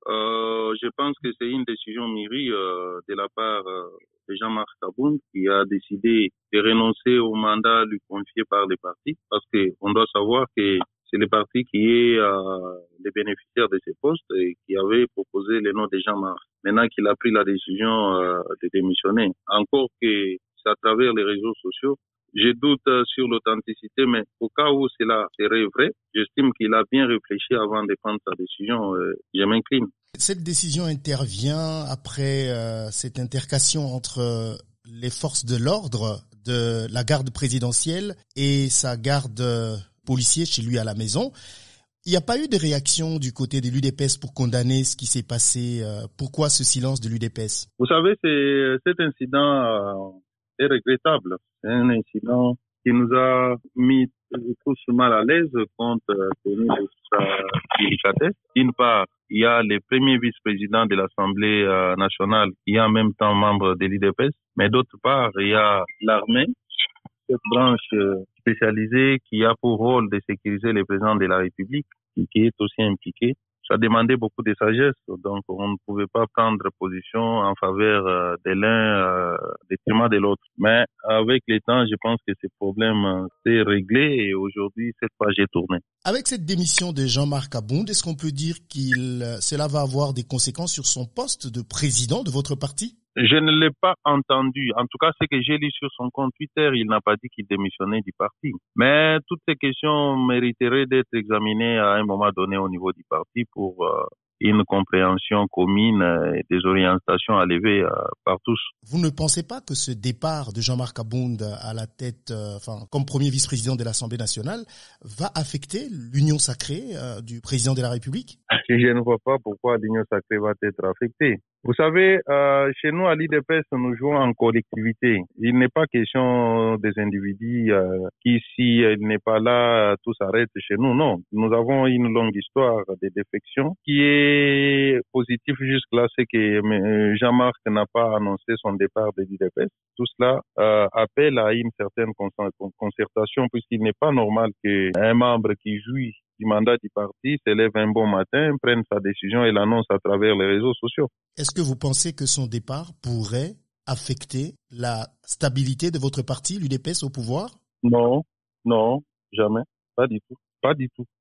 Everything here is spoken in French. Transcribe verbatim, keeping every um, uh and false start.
Euh, je pense que c'est une décision mûrie euh, de la part euh, de Jean-Marc Kabound qui a décidé de renoncer au mandat lui confié par les partis parce que on doit savoir que c'est le parti qui est euh, le bénéficiaire de ces postes et qui avait proposé le nom de Jean-Marc. Maintenant qu'il a pris la décision euh, de démissionner, encore que c'est à travers les réseaux sociaux, je doute sur l'authenticité, mais au cas où cela serait vrai, j'estime qu'il a bien réfléchi avant de prendre sa décision. Euh, je m'incline. Cette décision intervient après euh, cette intercation entre euh, les forces de l'ordre de la garde présidentielle et sa garde euh, policier chez lui à la maison. Il n'y a pas eu de réaction du côté de l'U D P S pour condamner ce qui s'est passé. Euh, pourquoi ce silence de l'U D P S? Vous savez, c'est, cet incident euh, est regrettable. C'est un incident qui nous a mis tous mal à l'aise compte tenu de sa délicatesse. D'une part, il y a le premier vice-président de l'Assemblée euh, nationale qui est en même temps membre de l'U D P S, mais d'autre part, il y a l'armée, cette branche spécialisée qui a pour rôle de sécuriser le président de la République, qui est aussi impliqué. Ça demandait beaucoup de sagesse, donc on ne pouvait pas prendre position en faveur euh, de l'un euh, détriment de l'autre. Mais avec le temps, je pense que ce problème euh, s'est réglé et aujourd'hui, cette page est tournée. Avec cette démission de Jean-Marc Kabound, est-ce qu'on peut dire qu'il cela va avoir des conséquences sur son poste de président de votre parti? Je ne l'ai pas entendu. En tout cas, ce que j'ai lu sur son compte Twitter, il n'a pas dit qu'il démissionnait du parti. Mais toutes ces questions mériteraient d'être examinées à un moment donné au niveau du parti pour euh, une compréhension commune et des orientations à lever euh, par tous. Vous ne pensez pas que ce départ de Jean-Marc Kabound à la tête, euh, enfin, comme premier vice-président de l'Assemblée nationale, va affecter l'union sacrée euh, du président de la République? Je ne vois pas pourquoi l'union sacrée va être affectée. Vous savez, euh, chez nous à l'U D P S, nous jouons en collectivité. Il n'est pas question des individus euh, qui, si il n'est pas là, tout s'arrête chez nous. Non, nous avons une longue histoire de défection. Ce qui est positif jusque-là, c'est que Jean-Marc n'a pas annoncé son départ de l'U D P S. Tout cela euh, appelle à une certaine concertation, puisqu'il n'est pas normal qu'un membre qui jouit du mandat du parti se lève un bon matin, prenne sa décision et l'annonce à travers les réseaux sociaux. Est-ce que vous pensez que son départ pourrait affecter la stabilité de votre parti, l'U D P S, au pouvoir? Non, non, jamais, pas du tout, pas du tout.